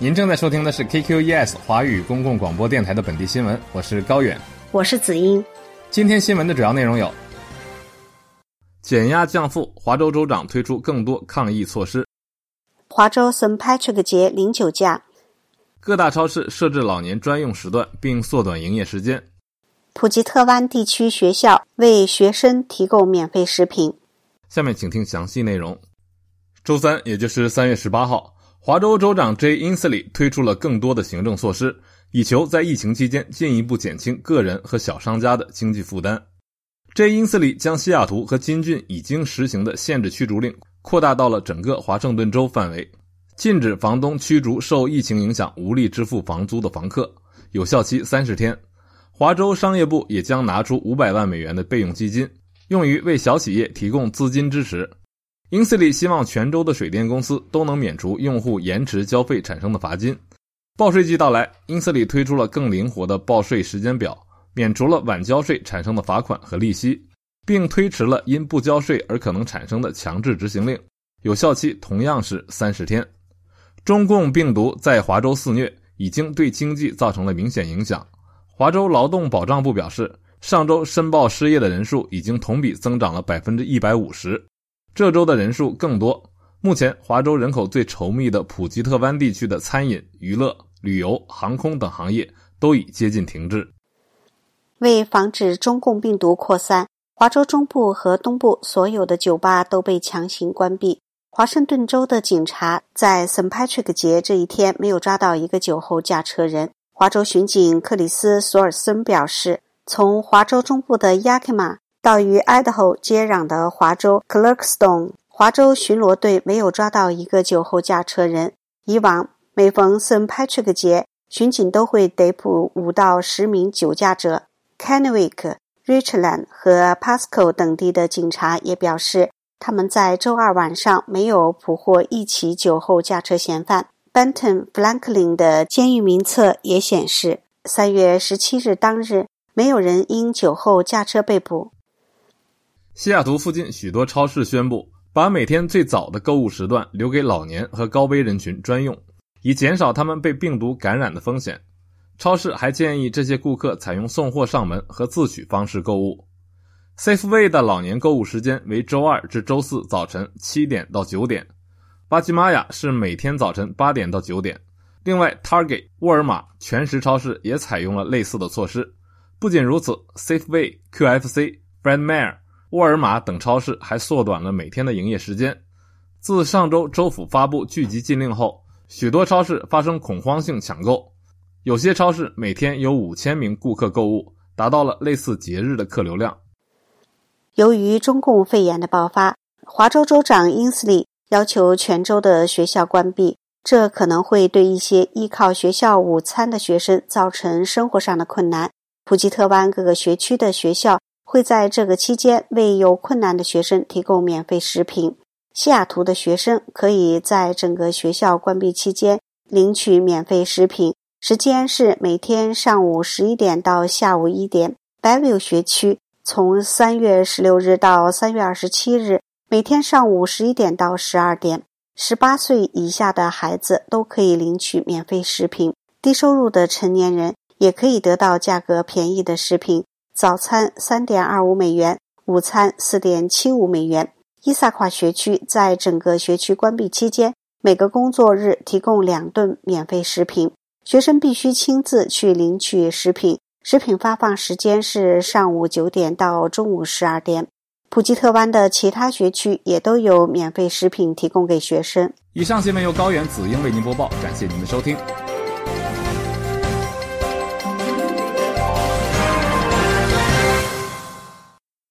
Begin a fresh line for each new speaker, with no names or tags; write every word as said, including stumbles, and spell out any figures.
您正在收听的是 K Q E S 华语公共广播电台的本地新闻，我是高远，
我是子英。
今天新闻的主要内容有：减压降负，华州州长推出更多抗疫措施；
华州 Saint Patrick 节零酒驾；
各大超市设置老年专用时段并缩短营业时间；
普吉特湾地区学校为学生提供免费食品。
下面请听详细内容。周三，也就是三月十八号，华州州长 Jay Inslee 推出了更多的行政措施，以求在疫情期间进一步减轻个人和小商家的经济负担。Jay Inslee 将西雅图和金郡已经实行的限制驱逐令扩大到了整个华盛顿州范围，禁止房东驱逐受疫情影响无力支付房租的房客，有效期三十天。华州商业部也将拿出五百万美元的备用基金，用于为小企业提供资金支持。英斯利希望全州的水电公司都能免除用户延迟交费产生的罚金。报税季到来，英斯利推出了更灵活的报税时间表，免除了晚交税产生的罚款和利息，并推迟了因不交税而可能产生的强制执行令，有效期同样是三十天。中共病毒在华州肆虐，已经对经济造成了明显影响。华州劳动保障部表示，上周申报失业的人数已经同比增长了 百分之一百五十， 这周的人数更多。目前华州人口最稠密的普吉特湾地区的餐饮、娱乐、旅游、航空等行业都已接近停滞。
为防止中共病毒扩散，华州中部和东部所有的酒吧都被强行关闭。华盛顿州的警察在 Saint Patrick 节这一天没有抓到一个酒后驾车人。华州巡警克里斯·索尔森表示，从华州中部的 Yakima 到与 Idaho 接壤的华州 Clarkston， 华州巡逻队没有抓到一个酒后驾车人。以往每逢 Saint Patrick 节，巡警都会逮捕五到十名酒驾者。Kennewick、Richland 和 Pasco 等地的警察也表示，他们在周二晚上没有捕获一起酒后驾车嫌犯。Benton Franklin 的监狱名册也显示，三月十七日当日，没有人因酒后驾车被捕。
西雅图附近许多超市宣布，把每天最早的购物时段留给老年和高危人群专用，以减少他们被病毒感染的风险。超市还建议这些顾客采用送货上门和自取方式购物。Safeway 的老年购物时间为周二至周四早晨七点到九点，巴基玛雅是每天早晨八点到九点。另外 Target、沃尔玛、全食超市也采用了类似的措施。不仅如此， Safeway、Q F C、Fred Meyer、沃尔玛等超市还缩短了每天的营业时间。自上周州府发布聚集禁令后，许多超市发生恐慌性抢购，有些超市每天有五千名顾客购物，达到了类似节日的客流量。
由于中共肺炎的爆发，华州州长英斯利要求全州的学校关闭，这可能会对一些依靠学校午餐的学生造成生活上的困难。普吉特湾各个学区的学校会在这个期间为有困难的学生提供免费食品。西雅图的学生可以在整个学校关闭期间领取免费食品，时间是每天上午十一点到下午一点。Bellevue 学区从三月十六日到三月二十七日，每天上午十一点到十二点。十八岁以下的孩子都可以领取免费食品，低收入的成年人也可以得到价格便宜的食品，早餐 三点二五美元，午餐 四点七五美元。伊萨夸学区在整个学区关闭期间，每个工作日提供两顿免费食品，学生必须亲自去领取食品，食品发放时间是上午九点到中午十二点。普吉特湾的其他学区也都有免费食品提供给学生。
以上新闻由高原子英为您播报，感谢您的收听。